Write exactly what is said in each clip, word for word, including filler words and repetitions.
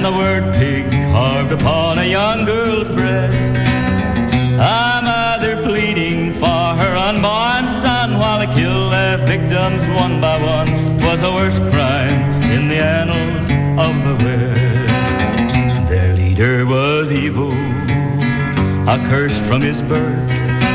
and the word pig carved upon a young girl's breast. A mother pleading for her unborn son while they kill their victims one by one was the worst crime in the annals of the West. Their leader was evil, accursed from his birth.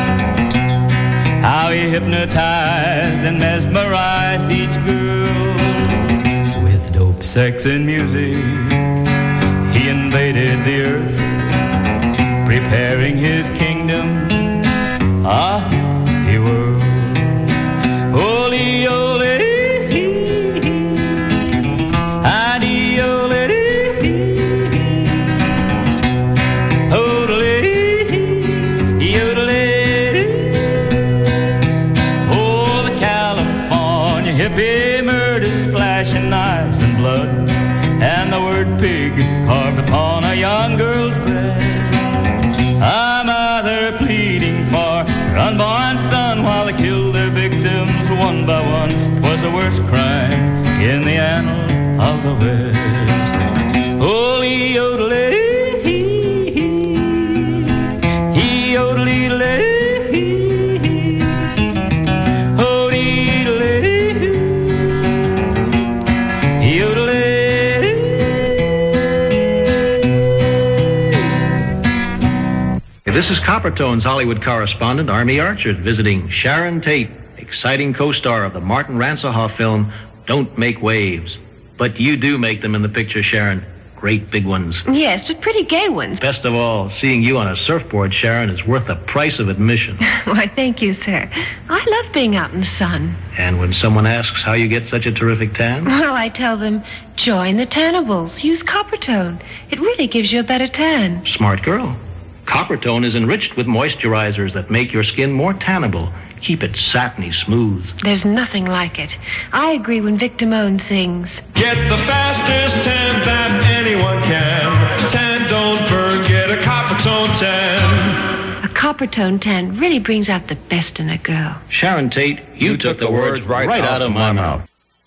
How he hypnotized and mesmerized each girl. With dope, sex, and music, he invaded the earth, preparing his kingdom, a happy world. Holy, holy, hidey, holy, holy, yodelay. Oh, the California hippie murders, flashing knives and blood, and the word pig carved upon a young girl's breast. A mother pleading for her unborn son while they killed their victims one by one was the worst crime in the annals of the West. Holy yodelay, he yodelay, holy yodelay. This is Coppertone's Hollywood correspondent, Army Archer, visiting Sharon Tate, exciting co-star of the Martin Ransohoff film, Don't Make Waves. But you do make them in the picture, Sharon. Great big ones. Yes, but pretty gay ones. Best of all, seeing you on a surfboard, Sharon, is worth the price of admission. Why, thank you, sir. I love being out in the sun. And when someone asks how you get such a terrific tan? Well, I tell them, join the Tannables. Use Coppertone. It really gives you a better tan. Smart girl. Coppertone is enriched with moisturizers that make your skin more tannable. Keep it satiny smooth. There's nothing like it. I agree when Vic Damone sings. Get the fastest tan that anyone can. Tan don't burn, get a Coppertone tan. A Coppertone tan really brings out the best in a girl. Sharon Tate, you, you took, took the words right, right out of my mouth.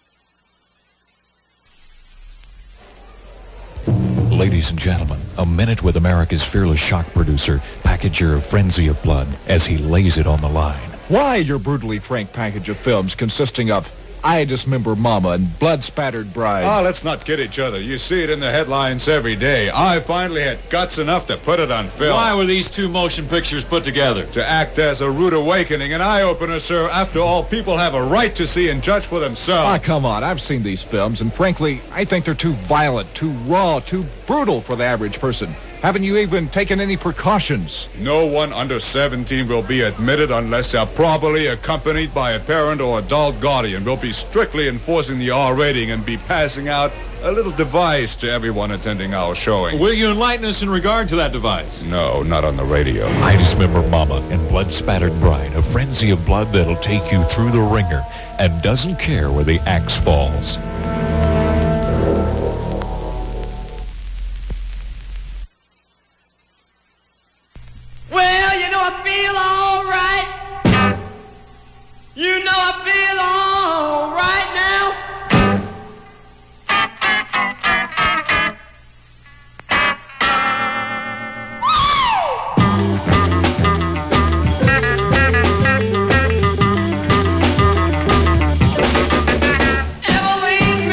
Ladies and gentlemen, a minute with America's fearless shock producer, packager of Frenzy of Blood, as he lays it on the line. Why your brutally frank package of films consisting of I Dismember Mama and Blood-Spattered Bride? Ah, let's not kid each other. You see it in the headlines every day. I finally had guts enough to put it on film. Why were these two motion pictures put together? To act as a rude awakening, an eye-opener, sir. After all, people have a right to see and judge for themselves. Ah, come on. I've seen these films, and frankly, I think they're too violent, too raw, too brutal for the average person. Haven't you even taken any precautions? No one under seventeen will be admitted unless they're properly accompanied by a parent or adult guardian. We'll be strictly enforcing the R rating and be passing out a little device to everyone attending our showings. Will you enlighten us in regard to that device? No, not on the radio. I Dismember Mama and Blood-Spattered Bride, a frenzy of blood that'll take you through the ringer and doesn't care where the axe falls. Well, you know I feel all right. You know I feel all right now. Ever leave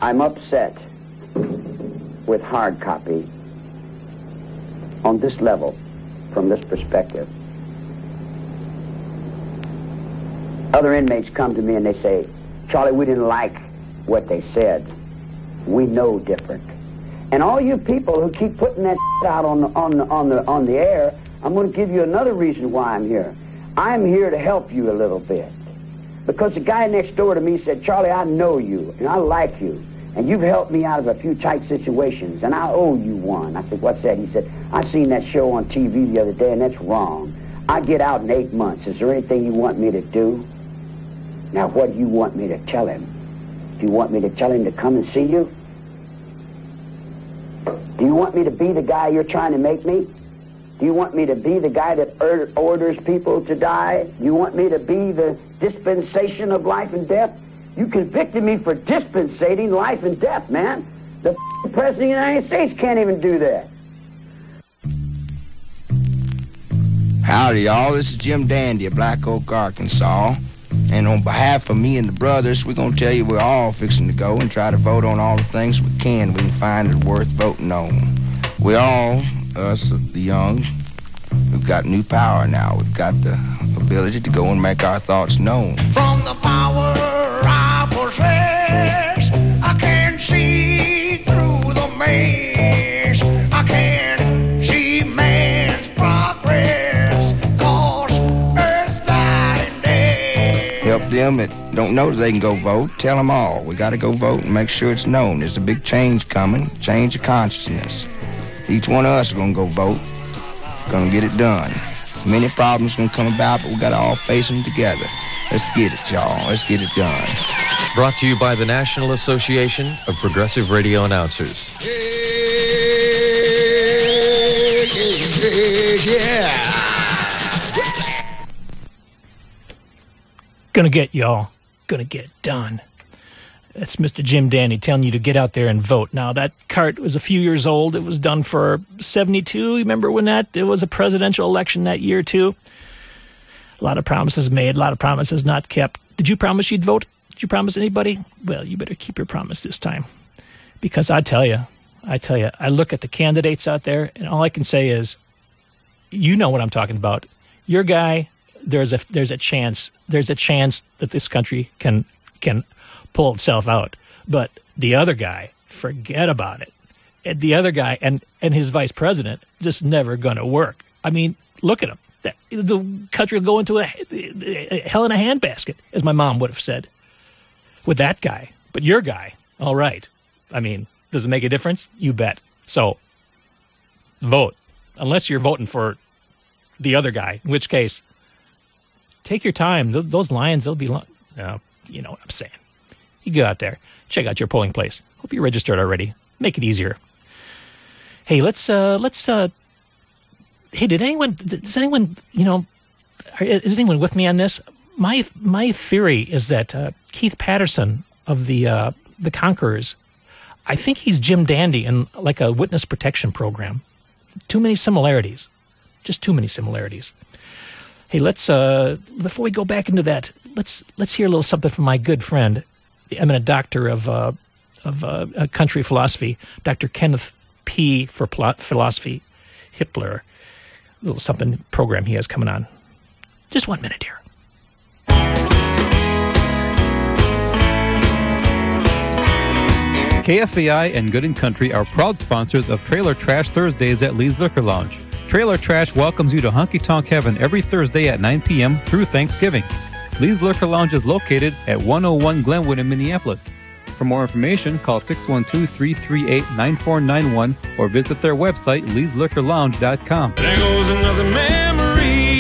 I'm upset with hard copy on this level, from this perspective. Other inmates come to me and they say, Charlie, we didn't like what they said. We know different. And all you people who keep putting that out on the, on the, on the, on the air, I'm going to give you another reason why I'm here. I'm here to help you a little bit. Because the guy next door to me said, Charlie, I know you, and I like you, and you've helped me out of a few tight situations, and I owe you one. I said, what's that? He said, I seen that show on T V the other day, and that's wrong. I get out in eight months. Is there anything you want me to do? Now, what do you want me to tell him? Do you want me to tell him to come and see you? Do you want me to be the guy you're trying to make me? Do you want me to be the guy that er- orders people to die? Do you want me to be the dispensation of life and death? You convicted me for dispensating life and death, man. The f- President of the United States can't even do that. Howdy, y'all. This is Jim Dandy of Black Oak, Arkansas. And on behalf of me and the brothers, we're going to tell you we're all fixing to go and try to vote on all the things we can we can find that are worth voting on. We all, us, the young, we've got new power now. We've got the ability to go and make our thoughts known. From the power I possess, I can see through the maze. I can see man's progress, cause earth's dying day. Help them that don't know that they can go vote. Tell them all. We got to go vote and make sure it's known. There's a big change coming, change of consciousness. Each one of us is going to go vote, going to get it done. Many problems going to come about, but we got to all face them together. Let's get it, y'all. Let's get it done. Brought to you by the National Association of Progressive Radio Announcers. Yeah, yeah, yeah. Gonna get y'all. Gonna get it done. That's Mister Jim Dandy telling you to get out there and vote. Now, that cart was a few years old. It was done for seventy-two. You remember when that? It was a presidential election that year, too. A lot of promises made, a lot of promises not kept. Did you promise you'd vote? Did you promise anybody? Well, you better keep your promise this time. Because I tell you, I tell you, I look at the candidates out there, and all I can say is, you know what I'm talking about. Your guy, there's a there's a chance, there's a chance that this country can can pull itself out. But the other guy, forget about it. And the other guy and, and his vice president, just never going to work. I mean, look at him. The, the country will go into a, a hell in a handbasket, as my mom would have said, with that guy. But your guy, all right. I mean, does it make a difference? You bet. So, vote. Unless you're voting for the other guy, in which case, take your time. Th- those lines, they'll be long. Uh, you know what I'm saying. You go out there, check out your polling place. Hope you're registered already. Make it easier. Hey, let's uh, let's. Uh, hey, did anyone? Does anyone? You know, is anyone with me on this? My my theory is that uh, Keith Patterson of the uh, the Conquerors, I think he's Jim Dandy in like a witness protection program. Too many similarities, just too many similarities. Hey, let's uh, before we go back into that, let's let's hear a little something from my good friend, the eminent doctor of uh, of uh, country philosophy, Doctor Kenneth P. for pl- philosophy, Hitler. A little something program he has coming on. Just one minute here. K F A I and Good and Country are proud sponsors of Trailer Trash Thursdays at Lee's Liquor Lounge. Trailer Trash welcomes you to Honky Tonk Heaven every Thursday at nine p.m. through Thanksgiving. Lee's Liquor Lounge is located at one oh one Glenwood in Minneapolis. For more information, call six one two, three three eight, nine four nine one or visit their website, lees liquor lounge dot com. There goes another memory.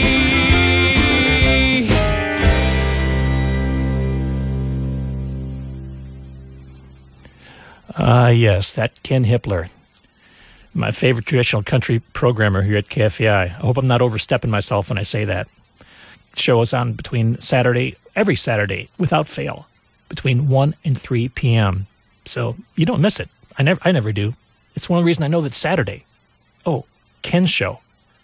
Ah, uh, yes, that Ken Hippler, my favorite traditional country programmer here at K F A I. I hope I'm not overstepping myself when I say that. Show is on between Saturday, every Saturday, without fail, between one and three p.m. So you don't miss it. I never, I never do. It's one of the reasons I know that Saturday. Oh, Ken's show.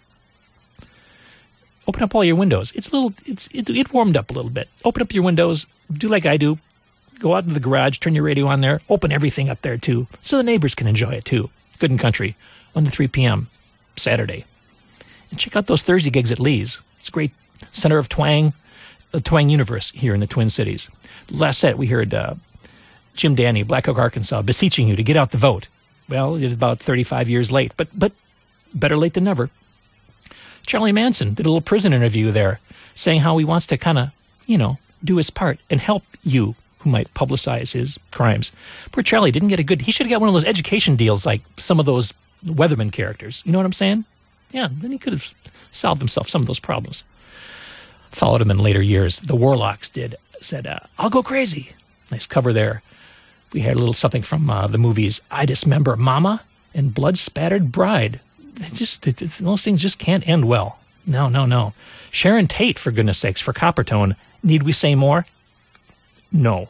Open up all your windows. It's a little, it's it, it warmed up a little bit. Open up your windows. Do like I do. go out into the garage, turn your radio on there, open everything up there too, so the neighbors can enjoy it too. Good and Country, one to three p.m. Saturday. And check out those Thursday gigs at Lee's. It's a great center of twang, the twang universe here in the Twin Cities. Last set, we heard uh, Jim Dandy, Black Oak, Arkansas, beseeching you to get out the vote. Well, it's about thirty-five years late, but but better late than never. Charlie Manson did a little prison interview there, saying how he wants to kind of, you know, do his part and help you who might publicize his crimes. Poor Charlie didn't get a good... He should have got one of those education deals like some of those Weatherman characters. You know what I'm saying? Yeah, then he could have solved himself some of those problems. Followed him in later years. The Warlocks did. Said, uh, I'll go crazy. Nice cover there. We had a little something from uh, the movies I Dismember Mama and Blood Spattered Bride. It just it, it, those things just can't end well. No, no, no. Sharon Tate, for goodness sakes, for Coppertone. Need we say more? No.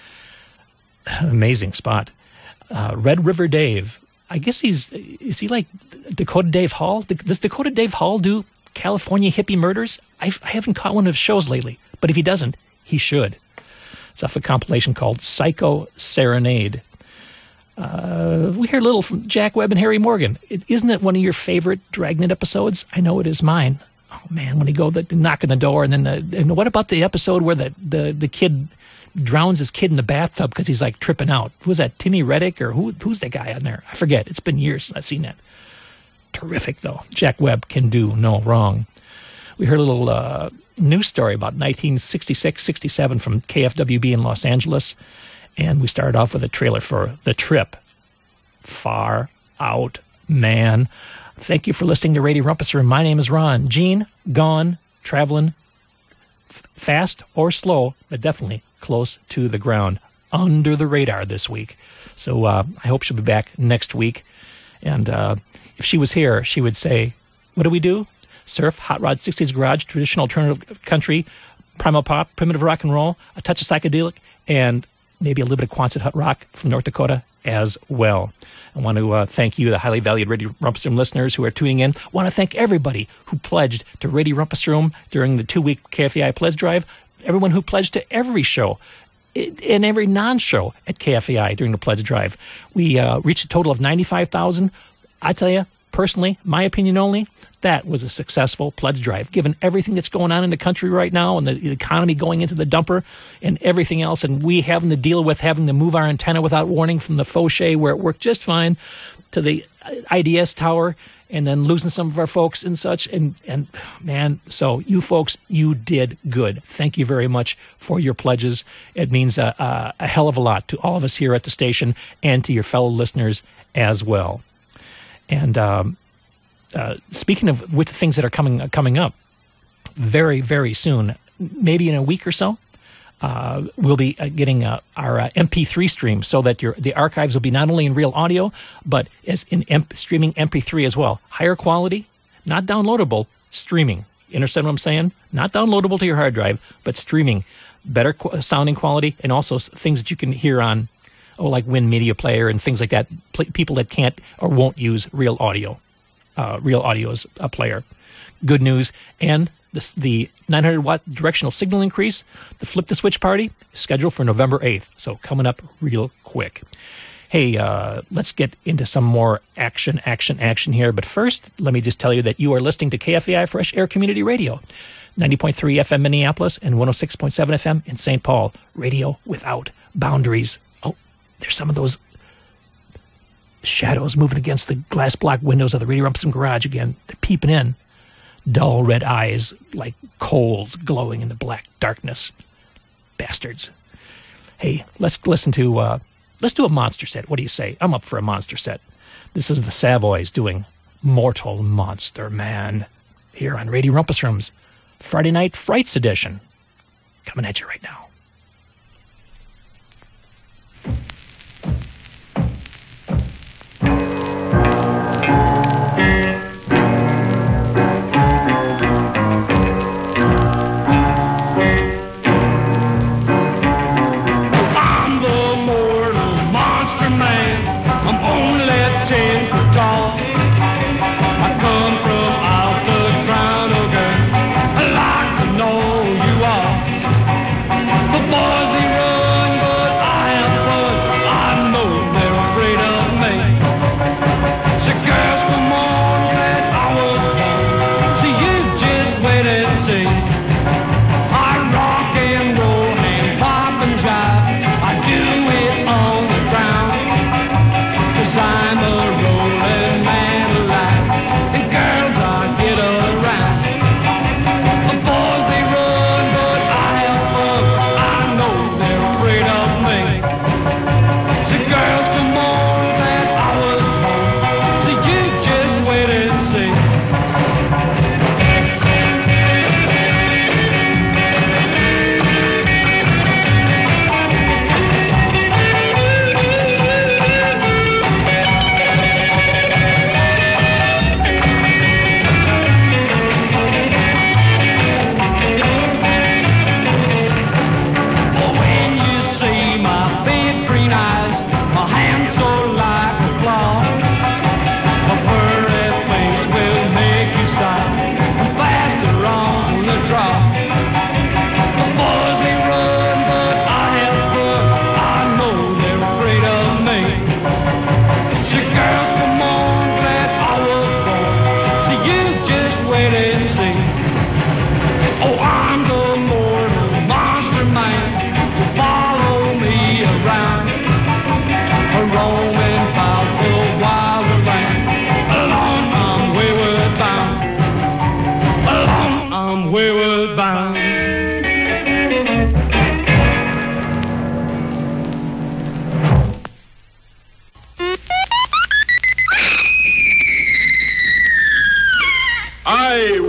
Amazing spot. Uh, Red River Dave. I guess he's, is he like Dakota Dave Hall? Does Dakota Dave Hall do California hippie murders? I've, I haven't caught one of his shows lately, but if he doesn't, he should. It's off a compilation called Psycho Serenade. Uh, we hear a little from Jack Webb and Harry Morgan. It, isn't it one of your favorite Dragnet episodes? I know it is mine. Oh, man, when he go the, the knock on the door, and then the, and what about the episode where the, the, the kid drowns his kid in the bathtub because he's like tripping out? Who was that, Timmy Reddick, or who? who's that guy on there? I forget. It's been years since I've seen that. Terrific, though. Jack Webb can do no wrong. We heard a little uh, news story about nineteen sixty-six sixty-seven from K F W B in Los Angeles, and we started off with a trailer for The Trip. Far out, man. Thank you for listening to Radio Rumpus Room. My name is Ron. Gene, gone, traveling f- fast or slow, but definitely close to the ground, under the radar this week. So uh, I hope she'll be back next week. And uh, if she was here, she would say, what do we do? Surf, Hot Rod sixties Garage, traditional alternative country, primal pop, primitive rock and roll, a touch of psychedelic, and maybe a little bit of Quonset Hut rock from North Dakota as well. I want to uh, thank you, the highly valued Radio Rumpus Room listeners who are tuning in. I want to thank everybody who pledged to Radio Rumpus Room during the two-week K F A I pledge drive, everyone who pledged to every show and every non-show at K F A I during the pledge drive. We uh, reached a total of ninety-five thousand. I tell you, personally, my opinion only, that was a successful pledge drive, given everything that's going on in the country right now and the, the economy going into the dumper and everything else, and we having to deal with having to move our antenna without warning from the Fauché, where it worked just fine, to the I D S tower, and then losing some of our folks and such. And, and man, so you folks, you did good. Thank you very much for your pledges. It means a, a, a hell of a lot to all of us here at the station and to your fellow listeners as well. And um, uh, speaking of with the things that are coming uh, coming up, very, very soon, maybe in a week or so, uh, we'll be uh, getting uh, our uh, M P three stream, so that your the archives will be not only in real audio, but as in M- streaming M P three as well. Higher quality, not downloadable, streaming. You understand what I'm saying? Not downloadable to your hard drive, but streaming. Better qu- sounding quality, and also s- things that you can hear on, oh, like Win Media Player and things like that. Pl- people that can't or won't use real audio, uh, real audio as a player. Good news. And this, the nine hundred watt directional signal increase, the Flip the Switch party, is scheduled for November eighth. So coming up real quick. Hey, uh, let's get into some more action, action, action here. But first, let me just tell you that you are listening to K F A I Fresh Air Community Radio, ninety point three F M Minneapolis and one oh six point seven F M in Saint Paul. Radio without boundaries. Oh, there's some of those shadows moving against the glass block windows of the Radio Rumpus Room garage again. They're peeping in. Dull red eyes like coals glowing in the black darkness. Bastards. Hey, let's listen to, uh, let's do a monster set. What do you say? I'm up for a monster set. This is the Savoys doing Mortal Monster Man here on Radio Rumpus Room's Friday Night Frights edition. Coming at you right now. I like to know you are.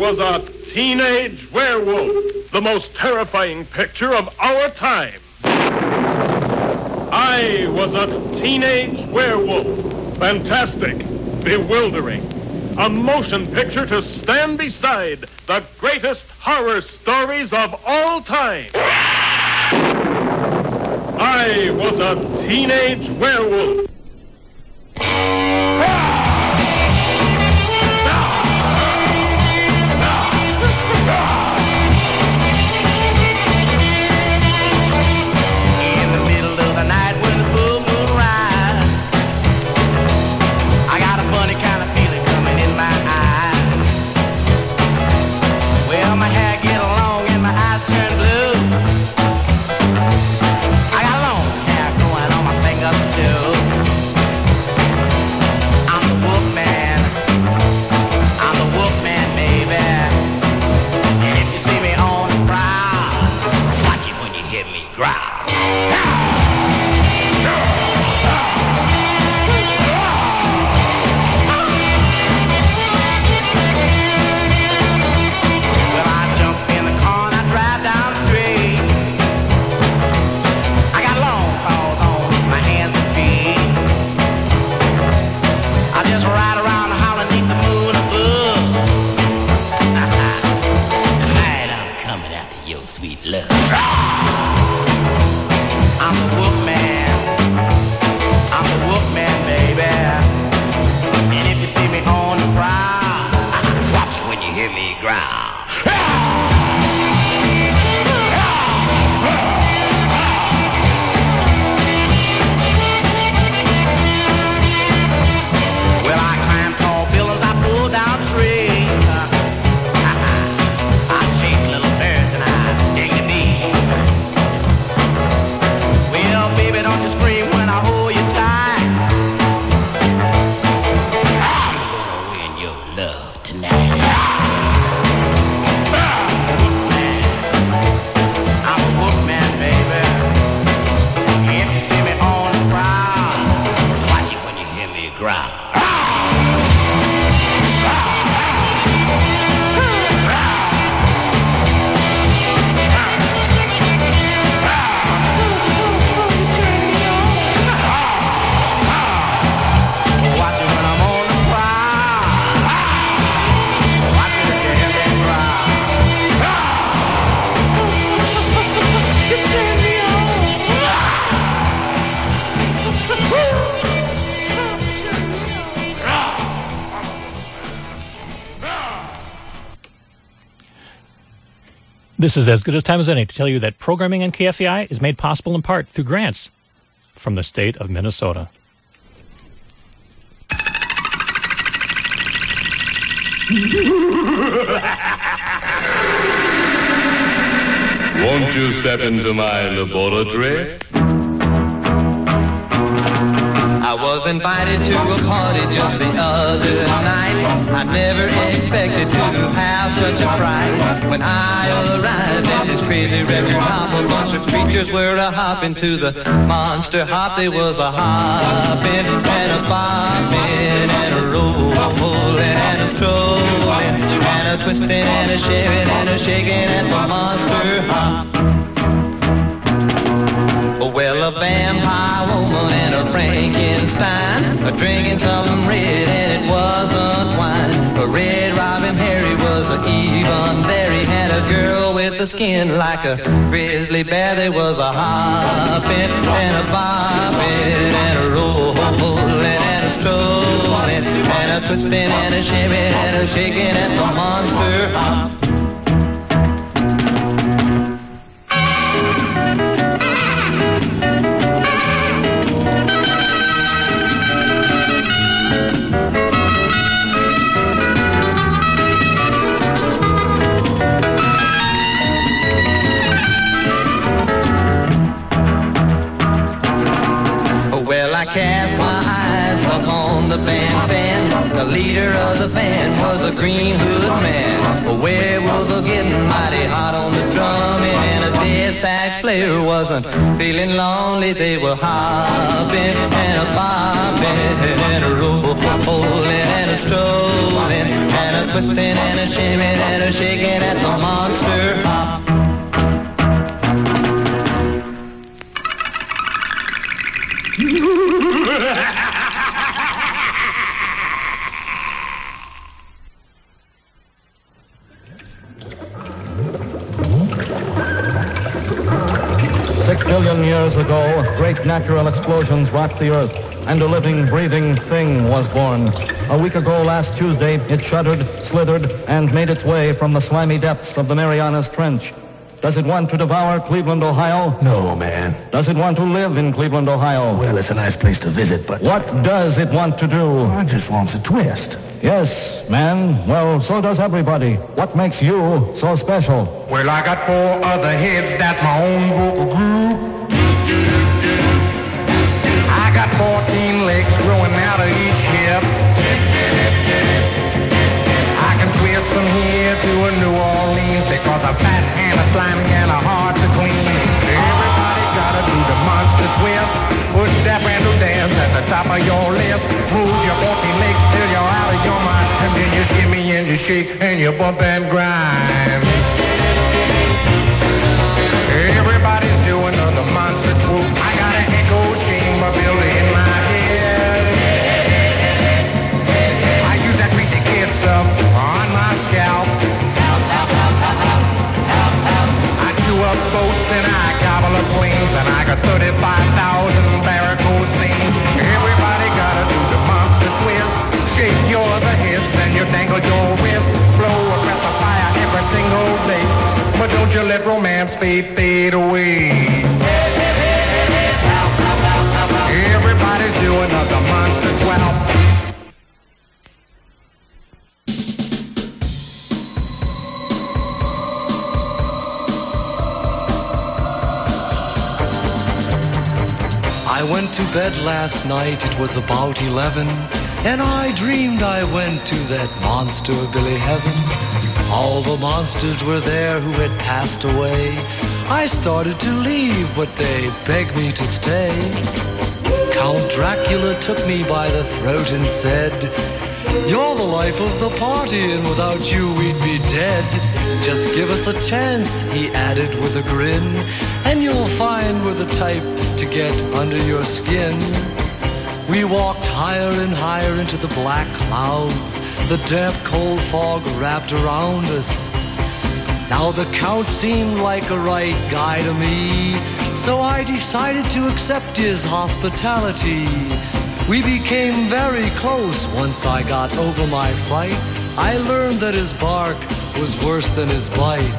was a teenage werewolf, the most terrifying picture of our time. I was a teenage werewolf. Fantastic, bewildering. A motion picture to stand beside the greatest horror stories of all time. I was a teenage werewolf. This is as good a time as any to tell you that programming on K F E I is made possible in part through grants from the state of Minnesota. Won't you step into my laboratory? I was invited to a party just the other night. I never expected to have such a fright. When I arrived at this crazy record hop, a bunch of creatures were a-hopping to the monster hop. There was a hopping and a bopping and a rolling and a strolling and a twisting and a shaving and a shaking at the monster hop. Well, a vampire woman and a Frankenstein a drinking something red and it wasn't wine. A Red Robin Harry was a even there. He had a girl with a skin like a grizzly bear. There was a hopping and a bopping and a rolling and a strolling and a twisting and a shaving and a shaking at the monster hop. Cast my eyes upon the bandstand. The leader of the band was a green hood man. A werewolf getting mighty hot on the drumming, and a dead sax player wasn't feeling lonely. They were hopping and a bopping and a rolling and a strolling and a twisting and a shimming and a shaking at the Monster Pop. Six billion years ago, great natural explosions rocked the earth, and a living, breathing thing was born. A week ago last Tuesday, it shuddered, slithered, and made its way from the slimy depths of the Marianas Trench. Does it want to devour Cleveland, Ohio? No, man. Does it want to live in Cleveland, Ohio? Well, it's a nice place to visit, but... What does it want to do? I just wants a twist. Yes, man. Well, so does everybody. What makes you so special? Well, I got four other heads, that's my own vocal group. I got fourteen legs growing out of each hip. I can twist from here to a New Orleans because I'm fat and a slimy and a hard to clean. Everybody gotta do the monster twist. Put that brand new dance at the top of your list. Move your fourteen legs till you're out of your mind. And then you shimmy and you shake and you bump and grind. Everybody's doing the monster swoop. I got an echo chamber built in my head. I use that greasy kid stuff on my scalp. I chew up boats and I gobble up planes, and I got thirty-five thousand varicose veins. Everybody gotta do the monster twist. Shake your other hips and you dangle your wrist. Blow across the fire every single day. But don't you let romance fade, fade away. Everybody's doing the monster twelve. I went to bed last night, it was about eleven, and I dreamed I went to that monster Billy Heaven. All the monsters were there who had passed away. I started to leave, but they begged me to stay. Count Dracula took me by the throat and said, "You're the life of the party, and without you we'd be dead. Just give us a chance," he added with a grin, "and you'll find we're the type to get under your skin." We walked higher and higher into the black clouds. The damp, cold fog wrapped around us. Now the Count seemed like a right guy to me, so I decided to accept his hospitality. We became very close once I got over my fright. I learned that his bark was worse than his bite.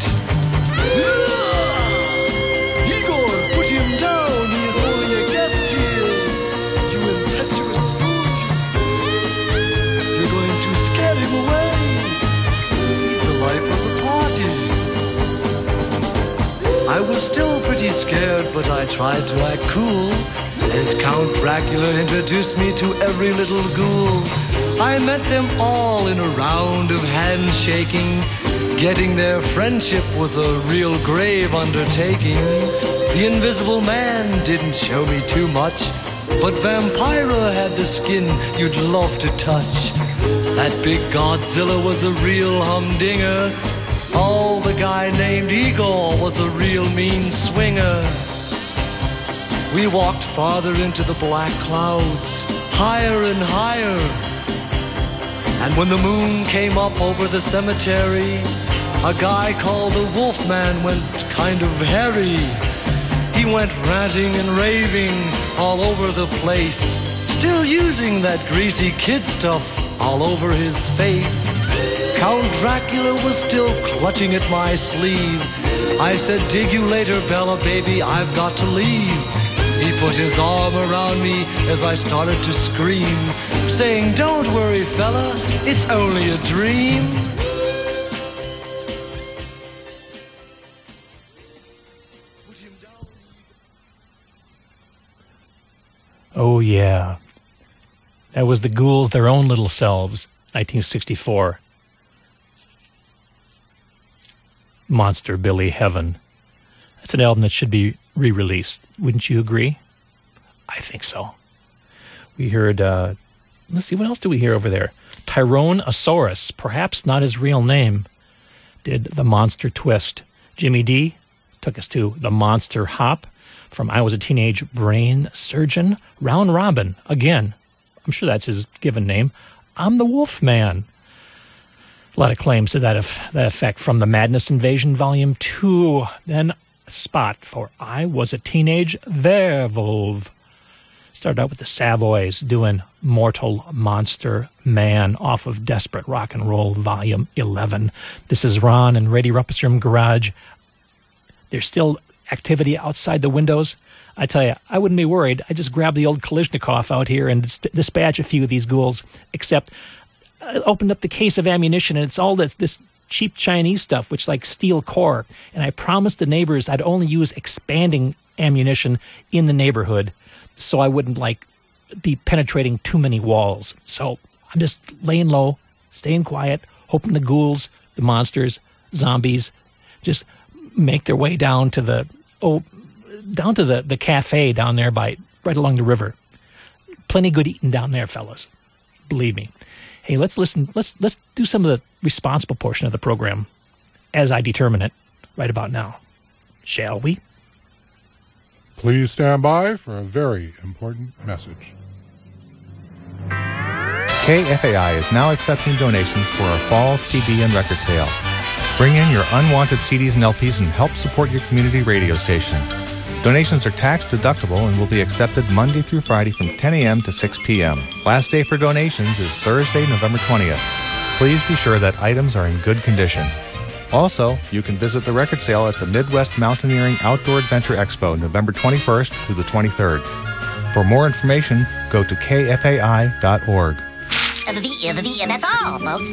Igor, put him down, he is only a guest here. You impetuous fool. You're going to scare him away. He's the life of the party. I was still pretty scared, but I tried to act cool as Count Dracula introduced me to every little ghoul. I met them all in a round of handshaking. Getting their friendship was a real grave undertaking. The Invisible Man didn't show me too much, but Vampira had the skin you'd love to touch. That big Godzilla was a real humdinger. Oh, the guy named Igor was a real mean swinger. We walked farther into the black clouds, higher and higher. And when the moon came up over the cemetery, a guy called the Wolfman went kind of hairy. He went ranting and raving all over the place, still using that greasy kid stuff all over his face. Count Dracula was still clutching at my sleeve. I said, "Dig you later, Bella, baby, I've got to leave." He put his arm around me as I started to scream, saying, "Don't worry, fella, it's only a dream." Oh, yeah. That was the Ghouls, Their Own Little Selves, nineteen sixty-four. Monster Billy Heaven. That's an album that should be re-released. Wouldn't you agree? I think so. We heard, uh, let's see, what else do we hear over there? Tyrannosaurus, perhaps not his real name, did The Monster Twist. Jimmy D took us to The Monster Hop from I Was a Teenage Brain Surgeon. Round Robin, again, I'm sure that's his given name. I'm the Wolf Man. A lot of claims to that, of, that effect from the Madness Invasion Volume two. Then Spot for I Was a Teenage Werewolf. Started out with the Savoys doing Mortal Monster Man off of Desperate Rock and Roll Volume eleven. This is Ron and Radio Rumpus Room Garage. There's still activity outside the windows. I tell you, I wouldn't be worried. I just grab the old Kalashnikov out here and dis- dispatch a few of these ghouls, except I opened up the case of ammunition, and it's all this, this cheap Chinese stuff, which like steel core. And I promised the neighbors I'd only use expanding ammunition in the neighborhood so I wouldn't like be penetrating too many walls. So I'm just laying low, staying quiet, hoping the ghouls, the monsters, zombies just make their way down to the oh down to the, the cafe down there by right along the river. Plenty good eating down there, fellas. Believe me. Hey, let's listen. Let's let's do some of the responsible portion of the program as I determine it right about now. Shall we? Please stand by for a very important message. K F A I is now accepting donations for our fall C D and record sale. Bring in your unwanted C Ds and L Ps and help support your community radio station. Donations are tax deductible and will be accepted Monday through Friday from ten a.m. to six p.m. Last day for donations is Thursday, November twentieth. Please be sure that items are in good condition. Also, you can visit the record sale at the Midwest Mountaineering Outdoor Adventure Expo, November twenty-first through the twenty-third. For more information, go to K F A I dot org. Uh, the, uh, the, uh, that's all, folks.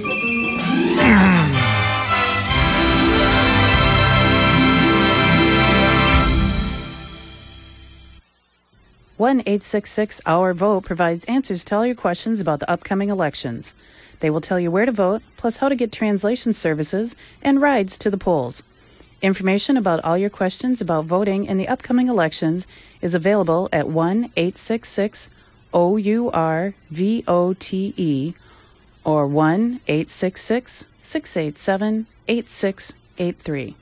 one eight six six our vote provides answers to all your questions about the upcoming elections. They will tell you where to vote, plus how to get translation services and rides to the polls. Information about all your questions about voting in the upcoming elections is available at one eight six six O U R V O T E or one eight six six, six eight seven, eight six eight three.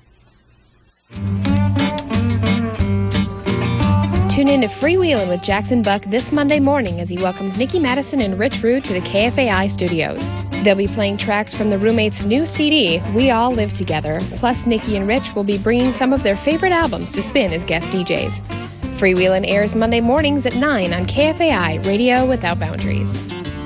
Tune in to Freewheelin' with Jackson Buck this Monday morning as he welcomes Nikki Madison and Rich Rue to the K F A I studios. They'll be playing tracks from the roommates' new C D, We All Live Together. Plus, Nikki and Rich will be bringing some of their favorite albums to spin as guest D Js. Freewheelin' airs Monday mornings at nine on K F A I, Radio Without Boundaries.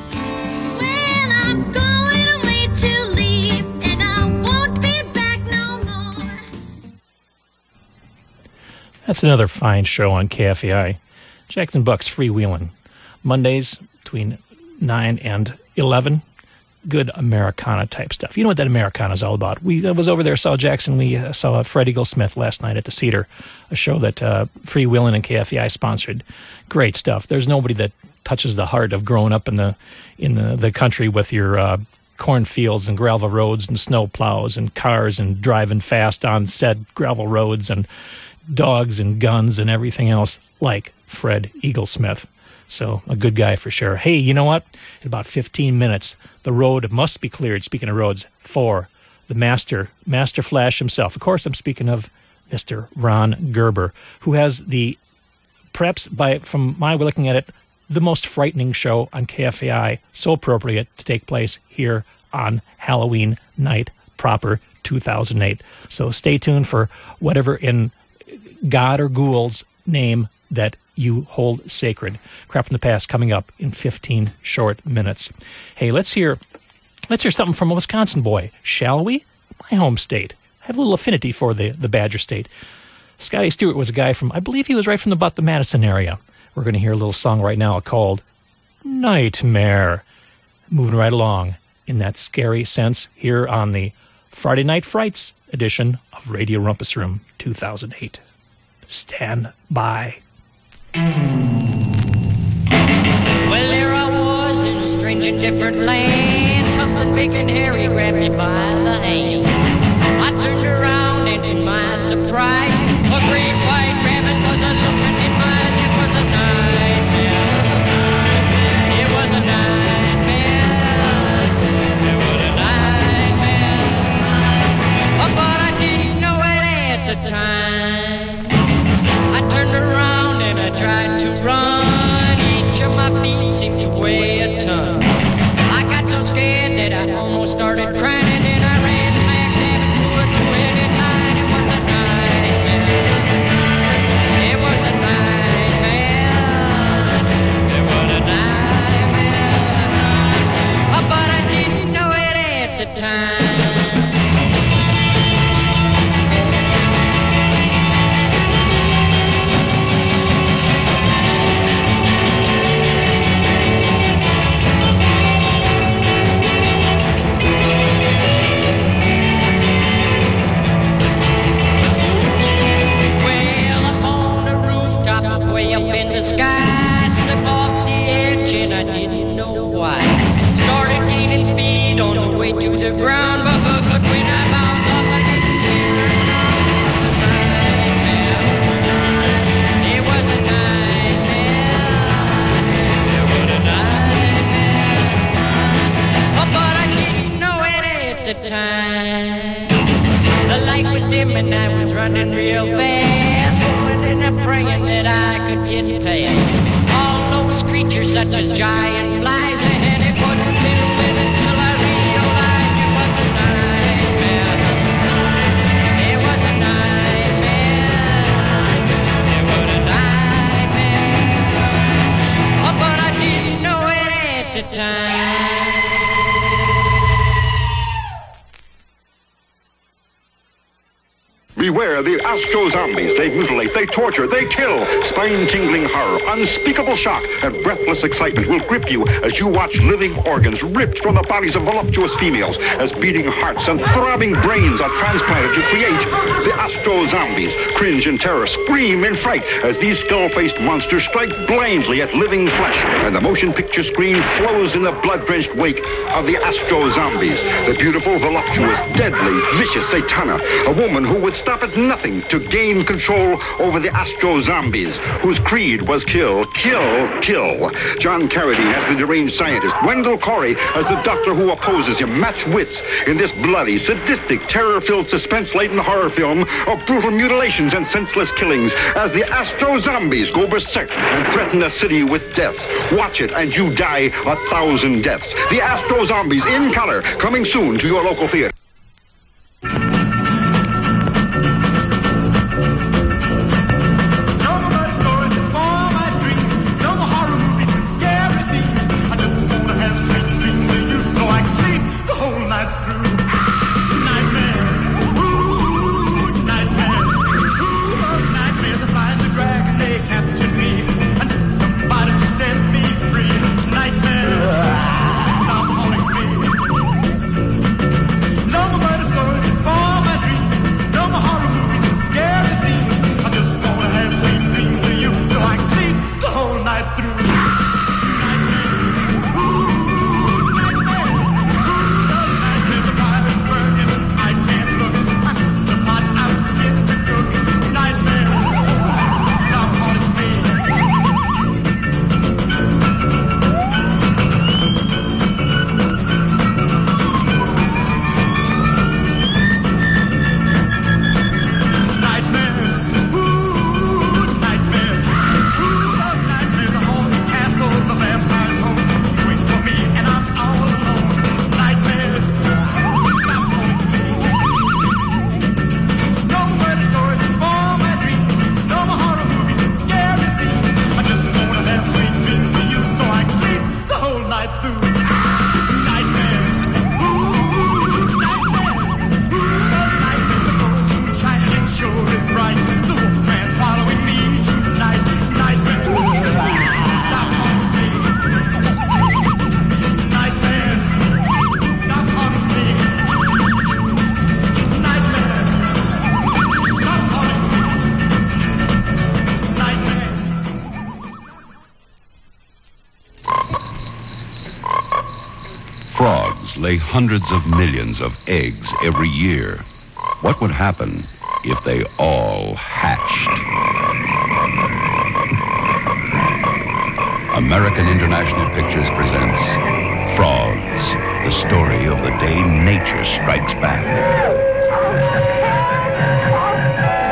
That's another fine show on K F A I. Jackson Buck's Freewheelin'. Mondays between nine and eleven. Good Americana type stuff. You know what that Americana is all about. We I was over there, saw Jackson. We uh, saw Fred Eaglesmith last night at the Cedar, a show that uh, Freewheelin' and K F A I sponsored. Great stuff. There's nobody that touches the heart of growing up in the in the, the country with your uh, cornfields and gravel roads and snow plows and cars and driving fast on said gravel roads and dogs and guns and everything else like Fred Eaglesmith. So a good guy for sure. Hey, you know what? In about fifteen minutes, the road must be cleared, speaking of roads, for the master, Master Flash himself. Of course, I'm speaking of Mister Ron Gerber, who has the, perhaps by from my way of looking at it, the most frightening show on K F A I, so appropriate to take place here on Halloween night proper two thousand eight. So stay tuned for whatever in God or Ghoul's name that you hold sacred. Crap from the past coming up in fifteen short minutes. Hey, let's hear let's hear something from a Wisconsin boy, shall we? My home state. I have a little affinity for the, the Badger State. Scotty Stewart was a guy from, I believe he was right from about the Madison area. We're going to hear a little song right now called Nightmare. Moving right along in that scary sense here on the Friday Night Frights edition of Radio Rumpus Room two thousand eight. Stand by. Well, there I was in a strange and different land. Something big and hairy grabbed me by the hand. I turned around and to my surprise, a great white rabbit was a looking in my eyes. It was a nightmare. It was a nightmare. at the time. I turned around and I tried to run. Each of my feet seemed to weigh a ton. I got so scared that I almost started crying, and then I ran smack dab into a two-headed line. It was a nightmare. It was a nightmare. It was a nightmare. Oh, but I didn't know it at the time. Way up in the sky, slip off the edge and I didn't know why. Started gaining speed on the way to the ground, but, but, but when I bounced off I didn't hear a sound. It was a nightmare. It was a nightmare. Oh, but I didn't know it at the time. The light was dim and I was running real fast, hoping and praying that I could get past all those creatures such as giant flies, and it wasn't till then until I realized it was a nightmare. It was a nightmare. It was a nightmare. Oh, but I didn't know it at the time. Beware the Astro Zombies. They mutilate, they torture, they kill. Spine-tingling horror, unspeakable shock, and breathless excitement will grip you as you watch living organs ripped from the bodies of voluptuous females, as beating hearts and throbbing brains are transplanted to create the Astro Zombies. Cringe in terror, scream in fright as these skull-faced monsters strike blindly at living flesh, and the motion picture screen flows in the blood-drenched wake of the Astro Zombies. The beautiful, voluptuous, deadly, vicious Satana, a woman who would stop at nothing to gain control over the Astro Zombies, whose creed was kill, kill, kill. John Carradine as the deranged scientist, Wendell Corey as the doctor who opposes him, match wits in this bloody, sadistic, terror-filled, suspense-laden horror film of brutal mutilations and senseless killings as the Astro Zombies go berserk and threaten a city with death. Watch it and you die a thousand deaths. The Astro Zombies in color, coming soon to your local theater. Lay hundreds of millions of eggs every year. What would happen if they all hatched? American International Pictures presents Frogs, the story of the day nature strikes back.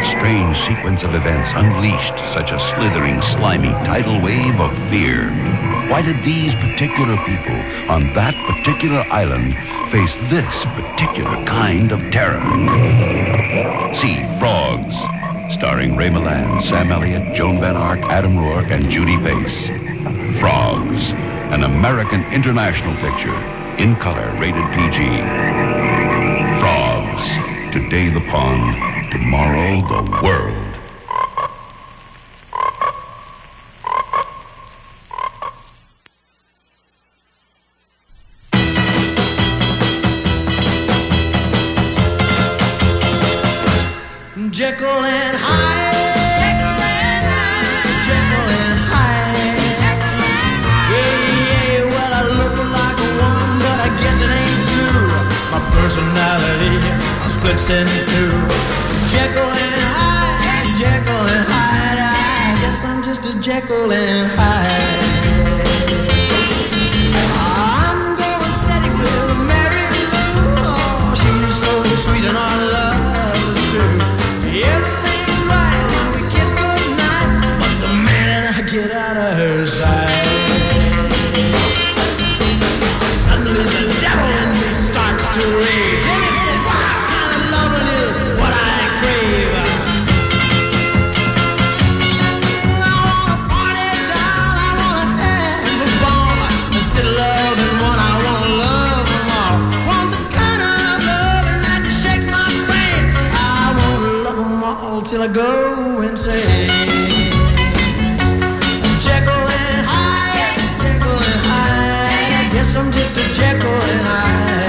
strange sequence of events unleashed such a slithering, slimy tidal wave of fear? Why did these particular people on that particular island face this particular kind of terror? See Frogs, starring Ray Milland, Sam Elliott, Joan Van Ark, Adam Rourke, and Judy Pace. Frogs, an American international picture, in color, rated P G. Frogs, today the pond, tomorrow the world. Jekyll and Hyde. Jekyll and Hyde. Jekyll and Hyde. Jekyll and Hyde. Yeah, yeah, well, I look like a woman, but I guess it ain't true. My personality splits in two. Jekyll and Hyde. Jekyll and Hyde. I guess I'm just a Jekyll and Hyde. I'm going steady with Mary Lou. Oh, she's so sweet and our love is true. Everything's right when we kiss goodnight, but the minute I get out of her sight, suddenly the devil in me starts to rage. Anything wild kind of loving is what I crave. I wanna party down, I wanna have a ball. Instead of loving one, I wanna love them all. Want the kind of loving that shakes my brain. I wanna love them all till I go insane. Jekyll and Hyde, Jekyll and Hyde. I guess I'm just a Jekyll and Hyde.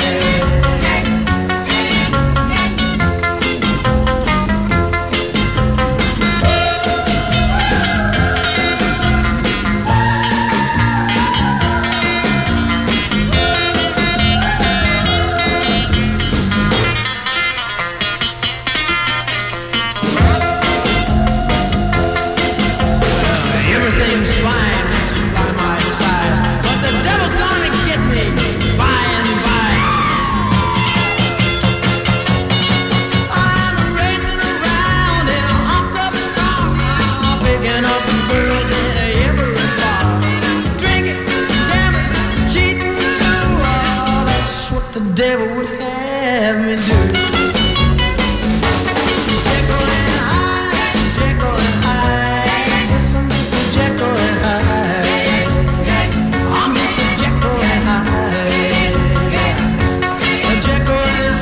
Everything's fine when she's by my side, but the devil's gonna get me by and by. I'm racing around in a humped up car, picking up girls in every bar, drinking, gambling, cheating too. Oh, that's what the devil would have me do. Jekyll and Hyde, Jekyll and Hyde. I guess I'm just a Jekyll and Hyde. I'm just a Jekyll and Hyde. A Jekyll and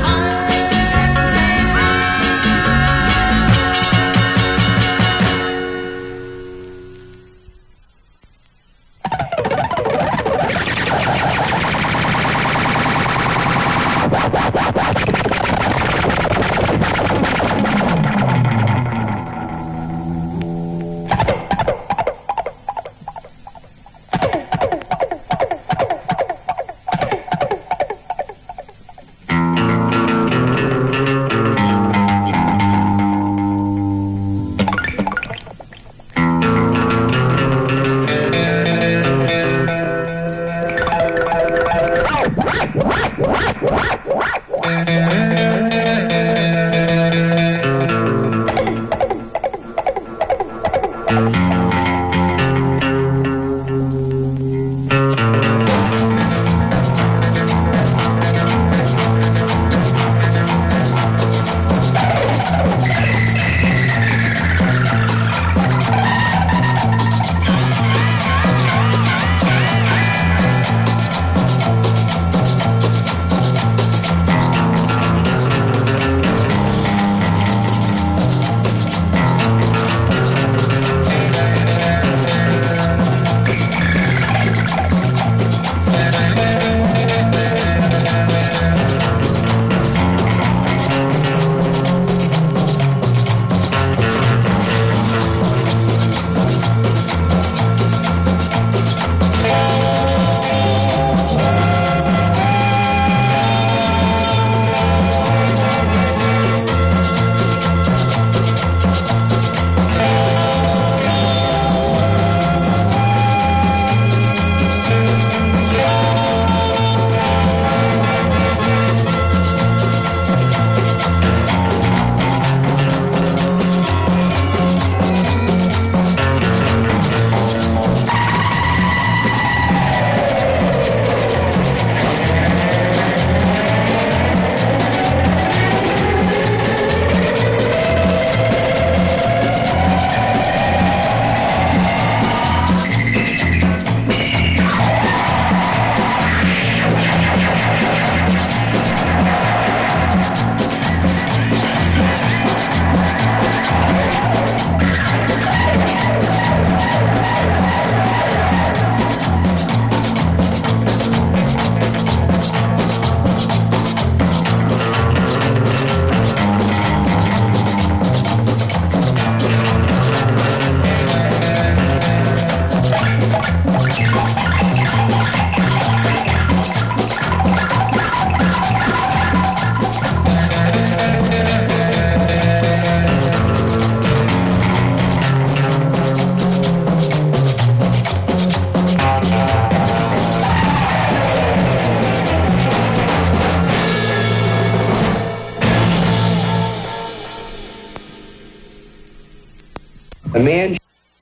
A man.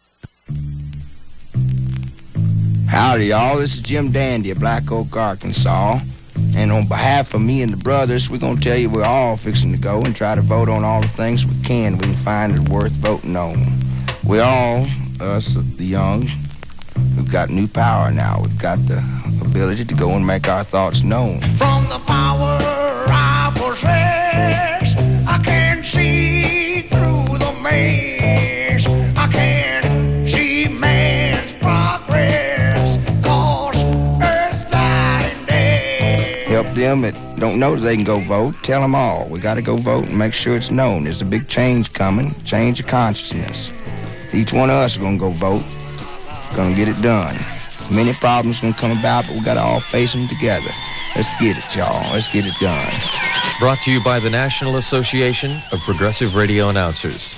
Howdy, y'all. This is Jim Dandy of Black Oak, Arkansas. And on behalf of me and the brothers, we're going to tell you we're all fixing to go and try to vote on all the things we can we can find that are worth voting on. We all, us, the young, we've got new power now. We've got the ability to go and make our thoughts known. From the power I possess, I can see through the maze. I can see man's progress, cause Earth's dying day. Help them that don't know that they can go vote. Tell them all. We got to go vote and make sure it's known. There's a big change coming, change of consciousness. Each one of us is going to go vote, going to get it done. Many problems going to come about, but we got to all face them together. Let's get it, y'all. Let's get it done. Brought to you by the National Association of Progressive Radio Announcers.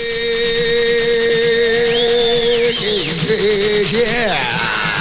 Yeah.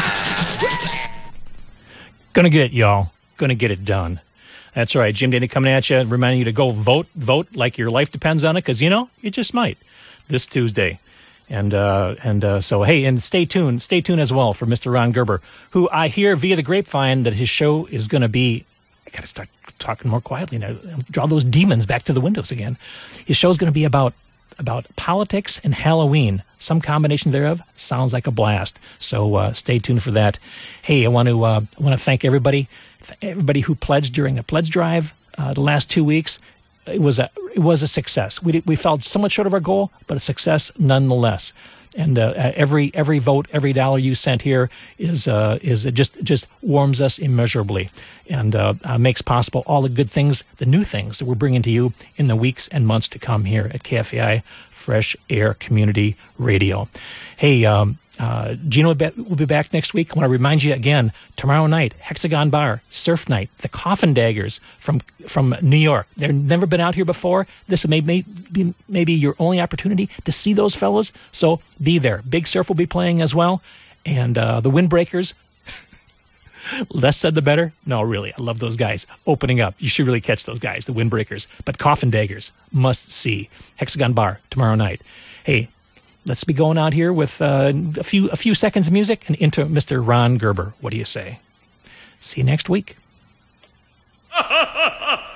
Gonna get it, y'all. Gonna get it done. That's right. Jim Dandy coming at you, reminding you to go vote, vote like your life depends on it, because, you know, you just might this Tuesday. And uh, and uh, so, hey, and stay tuned. Stay tuned as well for Mister Ron Gerber, who I hear via the grapevine that his show is going to be, I got to start talking more quietly now, draw those demons back to the windows again. His show is going to be about about politics and Halloween. Some combination thereof sounds like a blast. So uh, stay tuned for that. Hey, I want to uh, I want to thank everybody, everybody who pledged during the pledge drive uh, the last two weeks. It was a it was a success. We did, we fell somewhat short of our goal, but a success nonetheless. And uh, every every vote, every dollar you sent here is uh, is it just just warms us immeasurably, and uh, uh, makes possible all the good things, the new things that we're bringing to you in the weeks and months to come here at K F A I Fresh Air Community Radio. Hey. Um, Uh, Gino will be back next week. I want to remind you again, tomorrow night, Hexagon Bar, Surf Night, the Coffin Daggers from from New York. They've never been out here before. This may, may be maybe your only opportunity to see those fellas, so be there. Big Surf will be playing as well, and uh, the Windbreakers, less said the better. No, really, I love those guys. Opening up, you should really catch those guys, the Windbreakers. But Coffin Daggers, must see. Hexagon Bar, tomorrow night. Hey, let's be going out here with uh, a few a few seconds of music and into Mister Ron Gerber. What do you say? See you next week.